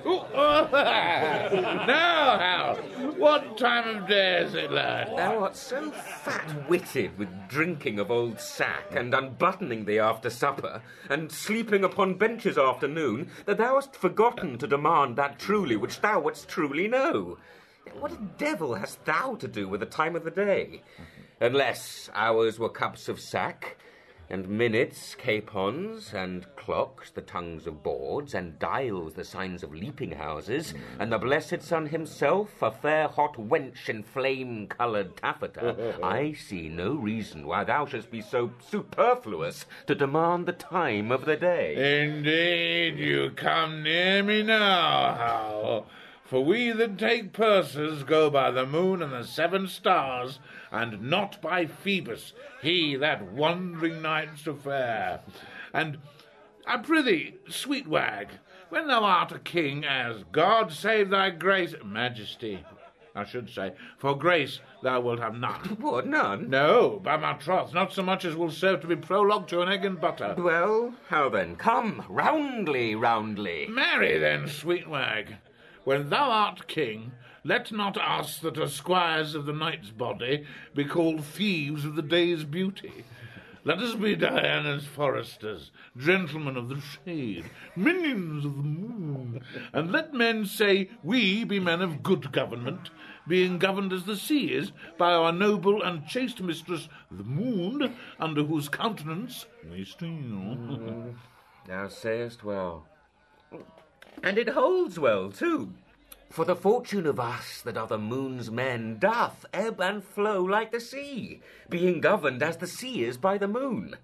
Now, Hal, what time of day is it, lad? Thou art so fat-witted with drinking of old sack and unbuttoning thee after supper and sleeping upon benches afternoon that thou hast forgotten to demand that truly which thou wouldst truly know. What a devil hast thou to do with the time of the day? Unless hours were cups of sack, and minutes capons, and clocks the tongues of boards, and dials the signs of leaping houses, and the blessed sun himself a fair hot wench in flame-coloured taffeta, I see no reason why thou shouldst be so superfluous to demand the time of the day. Indeed, you come near me now, Hal. For we that take purses go by the moon and the 7 stars, and not by Phoebus, he that wandering nights affair. And, I prithee, sweet wag, when thou art a king, as God save thy grace, majesty, I should say, for grace thou wilt have none. What, none? No, by my troth, not so much as will serve to be prologue to an egg and butter. Well, how then? Come, roundly. Marry then, sweet wag. When thou art king, let not us that are squires of the night's body be called thieves of the day's beauty. Let us be Diana's foresters, gentlemen of the shade, minions of the moon, and let men say we be men of good government, being governed as the sea is by our noble and chaste mistress, the moon, under whose countenance we steal. Thou sayest well. And it holds well, too. For the fortune of us that are the moon's men doth ebb and flow like the sea, being governed as the sea is by the moon.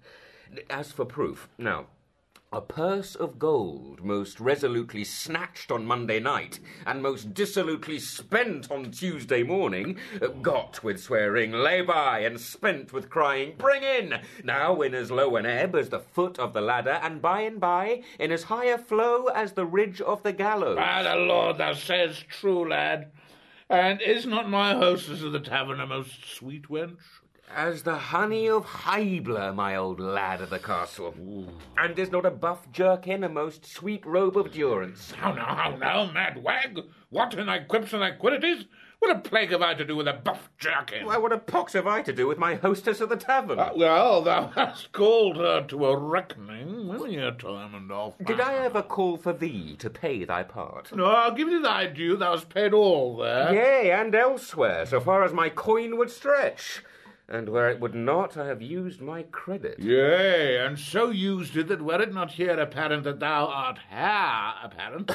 As for proof, now, a purse of gold most resolutely snatched on Monday night, and most dissolutely spent on Tuesday morning, got with swearing, lay by, and spent with crying, bring in, now in as low an ebb as the foot of the ladder, and by in as high a flow as the ridge of the gallows. By the Lord, thou sayest true, lad. And is not my hostess of the tavern a most sweet wench? As the honey of Hybla, my old lad of the castle. Ooh. And is not a buff jerkin a most sweet robe of durance? How now, mad wag? What in thy quips and thy quiddities? What a plague have I to do with a buff jerkin? Why, what a pox have I to do with my hostess of the tavern? Well, thou hast called her to a reckoning many a time and oft. Did I ever call for thee to pay thy part? No, I'll give thee thy due. Thou hast paid all there. Yea, and elsewhere, so far as my coin would stretch. And where it would not, I have used my credit. Yea, and so used it that were it not here apparent that thou art apparent.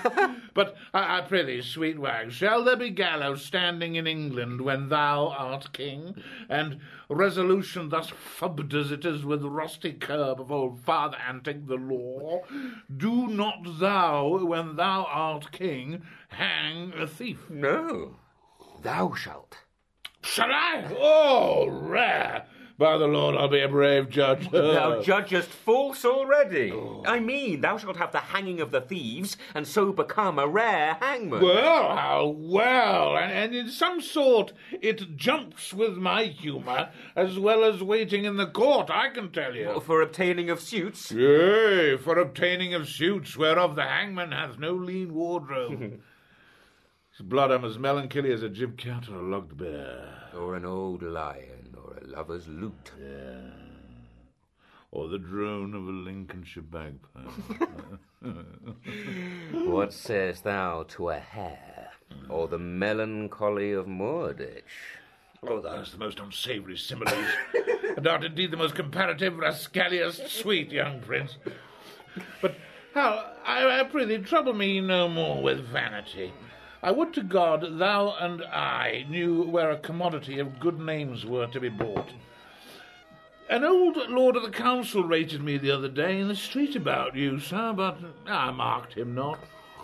But I prithee, sweet wag, shall there be gallows standing in England when thou art king, and resolution thus fubbed as it is with rusty curb of old Father Antic the law? Do not thou, when thou art king, hang a thief? No, thou shalt. Shall I? Oh, rare! By the Lord, I'll be a brave judge. Thou judgest false already. Oh. I mean, thou shalt have the hanging of the thieves, and so become a rare hangman. Well, how well, and in some sort it jumps with my humour, as well as waiting in the court, I can tell you. For obtaining of suits? Yea, for obtaining of suits, whereof the hangman hath no lean wardrobe. His blood am as melancholy as a gib cat or a logged bear. Or an old lion, or a lover's lute. Yeah. Or the drone of a Lincolnshire bagpipe. What sayest thou to a hare, or the melancholy of Moorditch? Oh, thou hast the most unsavoury similes, and art indeed the most comparative rascaliest sweet young prince. But how, I prithee, trouble me no more with vanity. I would to God thou and I knew where a commodity of good names were to be bought. An old lord of the council rated me the other day in the street about you, sir, but I marked him not.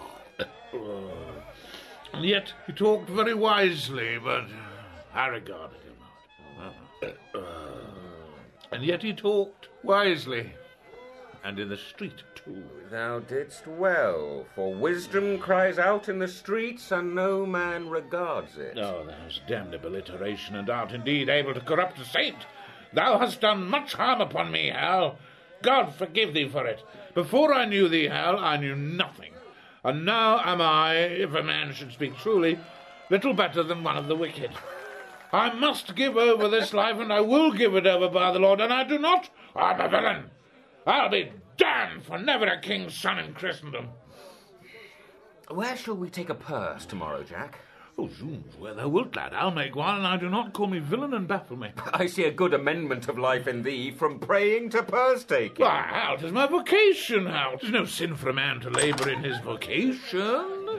And yet he talked very wisely, but I regarded him not. And yet he talked wisely, and in the street too. Thou didst well, for wisdom cries out in the streets, and no man regards it. Oh, thou hast damnable iteration, and art indeed able to corrupt a saint. Thou hast done much harm upon me, Hal. God forgive thee for it. Before I knew thee, Hal, I knew nothing. And now am I, if a man should speak truly, little better than one of the wicked. I must give over this life, and I will give it over, by the Lord, and I do not, I'm a villain. I'll be damned for never a king's son in Christendom. Where shall we take a purse tomorrow, Jack? Oh, zoons, where thou wilt, lad. I'll make one, and I do not call me villain and baffle me. I see a good amendment of life in thee, from praying to purse-taking. Why, Hal, 'tis my vocation, Hal. 'Tis no sin for a man to labour in his vocation.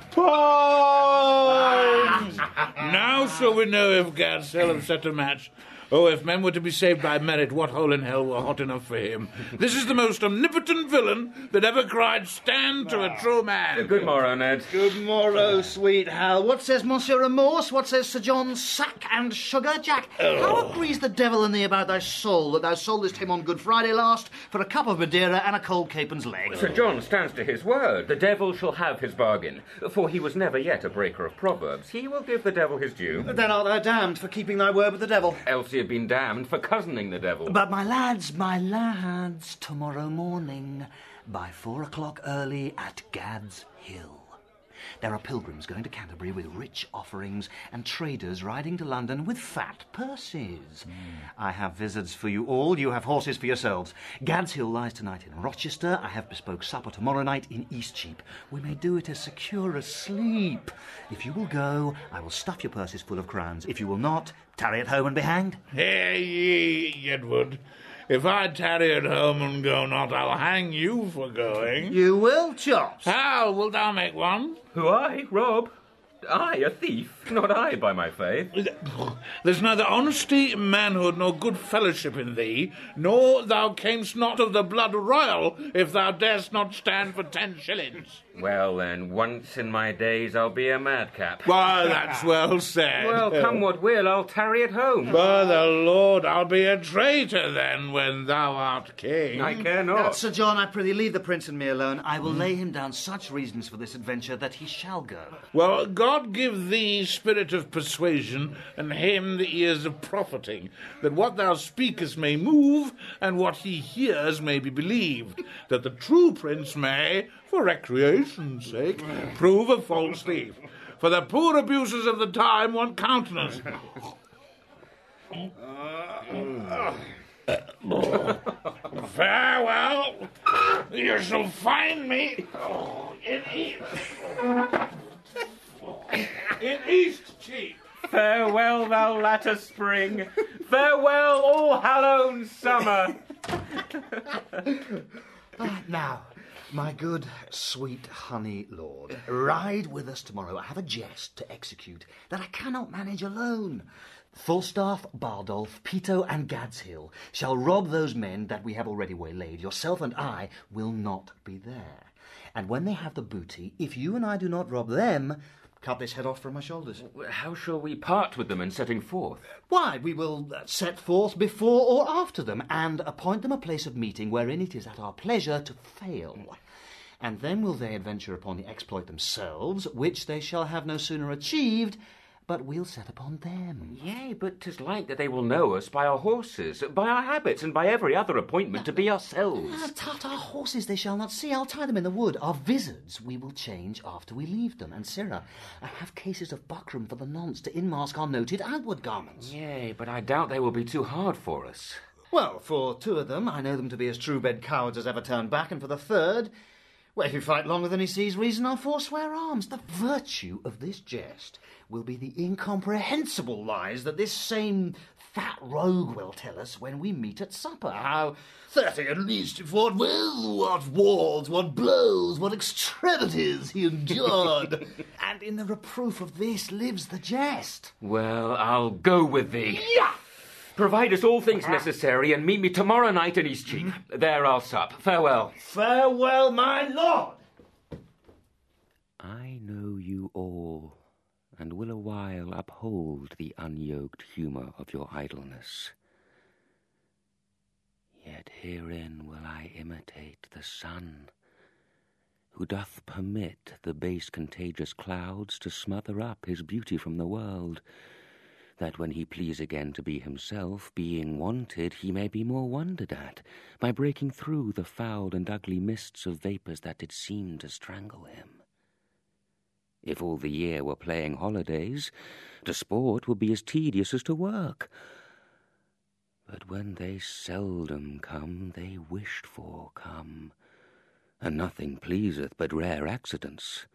Pause! Now shall we know if Gadshill have set a match. Oh, if men were to be saved by merit, what hole in hell were hot enough for him? This is the most omnipotent villain that ever cried, stand to a true man. Good morrow, Ned. Good morrow, sweet Hal. What says Monsieur Remorse? What says Sir John Sack and Sugar? Jack, how agrees the devil in thee about thy soul, that thou soldest him on Good Friday last for a cup of Madeira and a cold capon's leg? Sir John stands to his word. The devil shall have his bargain, for he was never yet a breaker of proverbs. He will give the devil his due. Then art thou damned for keeping thy word with the devil. Else he had been damned for cousining the devil. But my lads, tomorrow morning, by 4 o'clock early at Gad's Hill, there are pilgrims going to Canterbury with rich offerings and traders riding to London with fat purses. I have vizards for you all. You have horses for yourselves. Gad's Hill lies tonight in Rochester. I have bespoke supper tomorrow night in Eastcheap. We may do it as secure as sleep. If you will go, I will stuff your purses full of crowns. If you will not, tarry at home and be hanged. Hear ye, Edward. If I tarry at home and go not, I'll hang you for going. You will, Chops. How wilt thou make one? Who, I, Rob? I, a thief? Not I, by my faith. There's neither honesty, manhood, nor good fellowship in thee, nor thou camest not of the blood royal, if thou darest not stand for 10 shillings. Well, then, once in my days I'll be a madcap. Why, that's well said. Well, come what will, I'll tarry at home. By the Lord, I'll be a traitor then when thou art king. I care not. Sir John, I prithee leave the prince and me alone. I will lay him down such reasons for this adventure that he shall go. Well, God give thee spirit of persuasion, and him the ears of profiting, that what thou speakest may move, and what he hears may be believed, that the true prince may, for recreation's sake, prove a false thief. For the poor abuses of the time want countenance. Farewell. You shall find me in Eastcheap. Farewell, thou latter spring. Farewell, all hallows summer. Now, my good, sweet honey lord, ride with us tomorrow. I have a jest to execute that I cannot manage alone. Falstaff, Bardolph, Peto, and Gadshill shall rob those men that we have already waylaid. Yourself and I will not be there. And when they have the booty, if you and I do not rob them, cut this head off from my shoulders. How shall we part with them in setting forth? Why, we will set forth before or after them, and appoint them a place of meeting wherein it is at our pleasure to fail. And then will they adventure upon the exploit themselves, which they shall have no sooner achieved, but we'll set upon them. Yea, but 'tis like that they will know us by our horses, by our habits, and by every other appointment to be ourselves. Tut, our horses they shall not see. I'll tie them in the wood. Our vizards we will change after we leave them. And, Sirrah, I have cases of buckram for the nonce to inmask our noted outward garments. Yea, but I doubt they will be too hard for us. Well, for 2 of them, I know them to be as true-bred cowards as ever turned back, and for the 3rd, well, if you fight longer than he sees reason, I'll forswear arms. The virtue of this jest will be the incomprehensible lies that this same fat rogue will tell us when we meet at supper. How 30 at least fought well, what wars, what blows, what extremities he endured. And in the reproof of this lives the jest. Well, I'll go with thee. Yeah! Provide us all things necessary, and meet me tomorrow night in Eastcheap. There I'll sup. Farewell. Farewell, my lord! I know you all, and will awhile uphold the unyoked humour of your idleness. Yet herein will I imitate the sun, who doth permit the base contagious clouds to smother up his beauty from the world, that when he please again to be himself, being wanted, he may be more wondered at, by breaking through the foul and ugly mists of vapours that did seem to strangle him. If all the year were playing holidays, to sport would be as tedious as to work. But when they seldom come, they wished for come, and nothing pleaseth but rare accidents.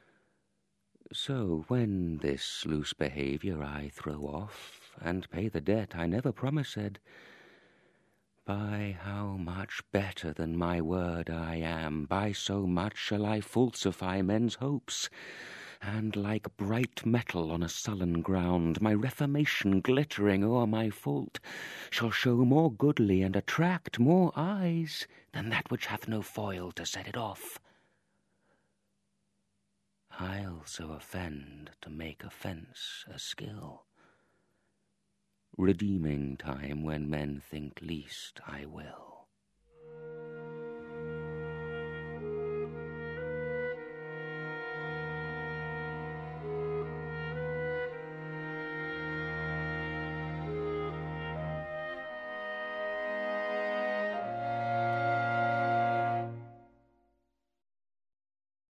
So when this loose behaviour I throw off, and pay the debt I never promised, by how much better than my word I am, by so much shall I falsify men's hopes, and like bright metal on a sullen ground, my reformation glittering o'er my fault, shall show more goodly and attract more eyes than that which hath no foil to set it off. I'll so offend to make offence a skill, redeeming time when men think least I will.